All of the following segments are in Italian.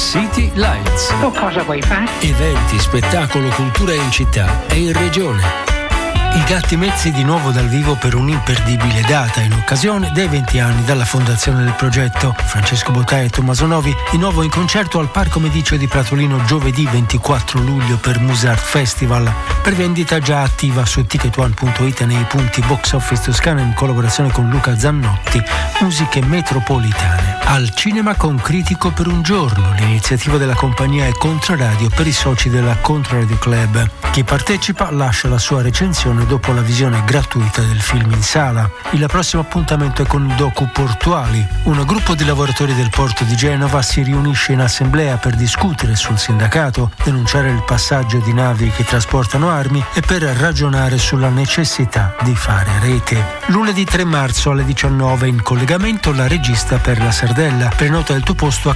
City Lights. O cosa vuoi fare? Eventi, spettacolo, cultura in città e in regione. I Gatti Mezzi di nuovo dal vivo per un'imperdibile data in occasione dei 20 anni dalla fondazione del progetto. Francesco Botai e Tommaso Novi di nuovo in concerto al Parco Mediceo di Pratolino giovedì 24 luglio per Musart Festival. Per vendita già attiva su ticketone.it e nei punti Box Office Toscana in collaborazione con Luca Zannotti. Musiche metropolitane. Al cinema con Critico per un giorno. L'iniziativa della compagnia è Controradio per i soci della Controradio Club. Chi partecipa lascia la sua recensione dopo la visione gratuita del film in sala. Il prossimo appuntamento è con i Docu Portuali. Un gruppo di lavoratori del porto di Genova si riunisce in assemblea per discutere sul sindacato, denunciare il passaggio di navi che trasportano armi e per ragionare sulla necessità di fare rete. Lunedì 3 marzo alle 19 in collegamento la regista per la Sardella. Prenota il tuo posto a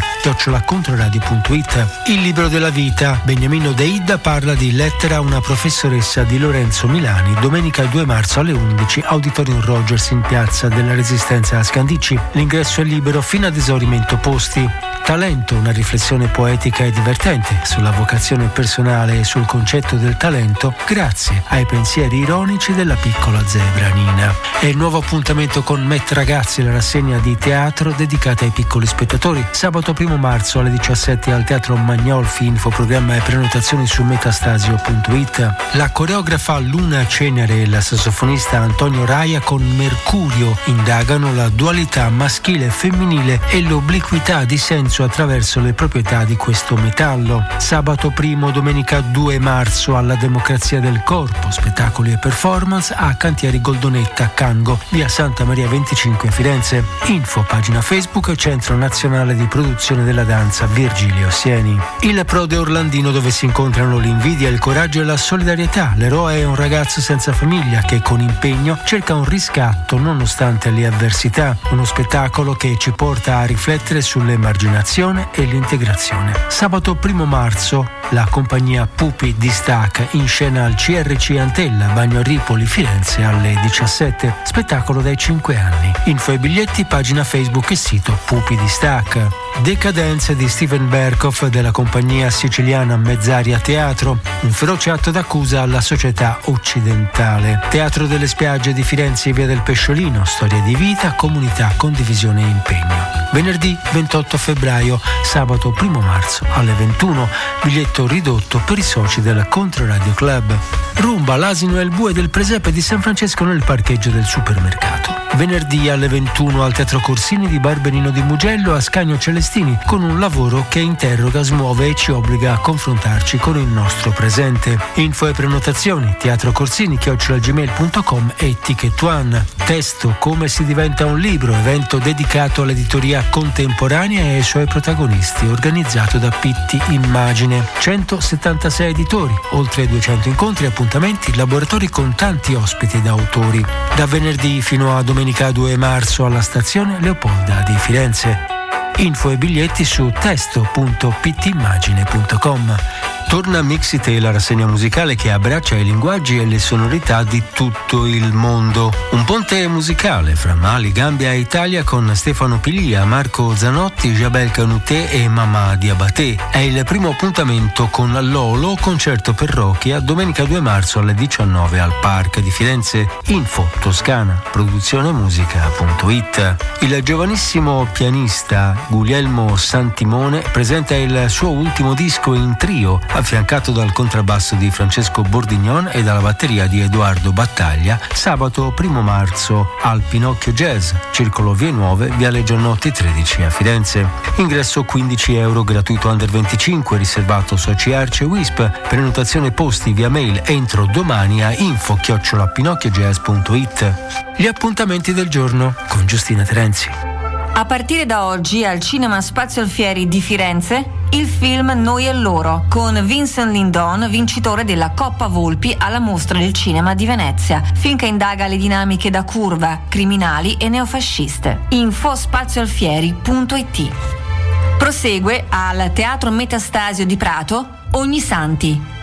club@controradio.it. Il libro della vita. Beniamino De Ida parla di Lettera a una professoressa di Lorenzo Milani, domenica 2 marzo alle 11, Auditorium Rogers in Piazza della Resistenza a Scandicci. L'ingresso è libero fino ad esaurimento posti. Talento, una riflessione poetica e divertente sulla vocazione personale e sul concetto del talento grazie ai pensieri ironici della piccola zebra Nina. È il nuovo appuntamento con Met Ragazzi, la rassegna di teatro dedicata ai piccoli spettatori. Sabato 1 marzo alle 17 al Teatro Magnolfi. Info, programma e prenotazioni su metastasio.it. La coreografa Luna Cenere e la sassofonista Antonio Raia con Mercurio indagano la dualità maschile e femminile e l'obliquità di senso attraverso le proprietà di questo metallo. Sabato 1, domenica 2 marzo alla Democrazia del Corpo, spettacoli e performance a Cantieri Goldonetta, Cango, via Santa Maria 25 a Firenze. Info, pagina Facebook Centro Nazionale di Produzione della Danza Virgilio Sieni. Il Prode Orlandino, dove si incontrano l'invidia, il coraggio e la solidarietà. L'eroe è un ragazzo senza famiglia che con impegno cerca un riscatto nonostante le avversità. Uno spettacolo che ci porta a riflettere sull'emarginazione e l'integrazione. Sabato 1 marzo la compagnia Pupi di Stac in scena al CRC Antella, Bagno Ripoli, Firenze alle 17. Spettacolo dai 5 anni. Info e biglietti, pagina Facebook e sito Pupi di Stac. Decadenze di Steven Berkoff della compagnia siciliana Mezzaria Teatro. Un feroce atto d'accusa alla società occidentale. Teatro delle Spiagge di Firenze, via del Pesciolino. Storia di vita, comunità, condivisione e impegno. Venerdì 28 febbraio, sabato 1 marzo alle 21. Biglietto ridotto per i soci della Controradio Club. Rumba, l'asino e il bue del presepe di San Francesco nel parcheggio del supermercato. Venerdì alle 21 al Teatro Corsini di Barberino di Mugello a Scagno Celestini, con un lavoro che interroga, smuove e ci obbliga a confrontarci con il nostro presente. Info e prenotazioni teatrocorsini@gmail.com e Ticket One. Testo, come si diventa un libro, evento dedicato all'editoria contemporanea e ai suoi protagonisti, organizzato da Pitti Immagine. 176 editori, oltre 200 incontri, appuntamenti, laboratori con tanti ospiti ed autori. Da venerdì fino a domenica 2 marzo alla stazione Leopolda di Firenze. Info e biglietti su testo.pittimmagine.com. Torna Mixite, la rassegna musicale che abbraccia i linguaggi e le sonorità di tutto il mondo. Un ponte musicale fra Mali, Gambia e Italia con Stefano Pilia, Marco Zanotti, Jabel Canuté e Mamà Diabaté. È il primo appuntamento con Lolo, concerto per Rochia, domenica 2 marzo alle 19 al Park di Firenze. Info Toscana, produzionemusica.it. Il giovanissimo pianista Guglielmo Santimone presenta il suo ultimo disco in trio, affiancato dal contrabbasso di Francesco Bordignon e dalla batteria di Edoardo Battaglia, sabato 1 marzo al Pinocchio Jazz, Circolo Vie Nuove, Viale Giannotti 13 a Firenze. Ingresso €15, gratuito under 25, riservato soci Arce e Wisp. Prenotazione posti via mail entro domani a info@pinocchiojazz.it. Gli appuntamenti del giorno con Giustina Terenzi. A partire da oggi al Cinema Spazio Alfieri di Firenze il film Noi e loro con Vincent Lindon, vincitore della Coppa Volpi alla Mostra del Cinema di Venezia, film che indaga le dinamiche da curva, criminali e neofasciste. Info spazioalfieri.it. Prosegue al Teatro Metastasio di Prato Ogni Santi,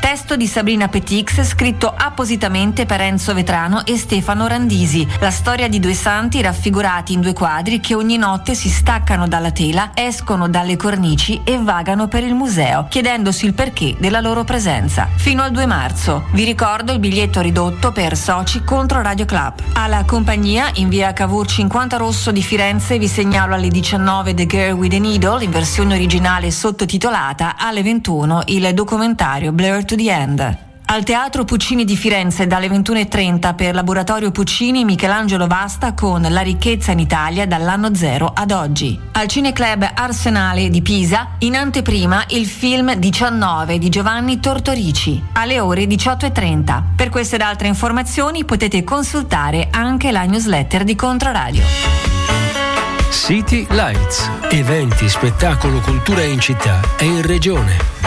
Testo di Sabrina Petix, scritto appositamente per Enzo Vetrano e Stefano Randisi. La storia di due santi raffigurati in due quadri che ogni notte si staccano dalla tela, escono dalle cornici e vagano per il museo, chiedendosi il perché della loro presenza. Fino al 2 marzo. Vi ricordo il biglietto ridotto per soci contro Radio Club. Alla compagnia, in via Cavour 50 Rosso di Firenze, vi segnalo alle 19 The Girl with a Needle, in versione originale sottotitolata, alle 21 il documentario Blur to the End. Al Teatro Puccini di Firenze dalle 21:30 per Laboratorio Puccini Michelangelo Vasta con La ricchezza in Italia dall'anno zero ad oggi. Al Cineclub Arsenale di Pisa in anteprima il film 19 di Giovanni Tortorici alle ore 18:30. Per queste ed altre informazioni potete consultare anche la newsletter di Controradio. City Lights, eventi, spettacolo, cultura in città e in regione.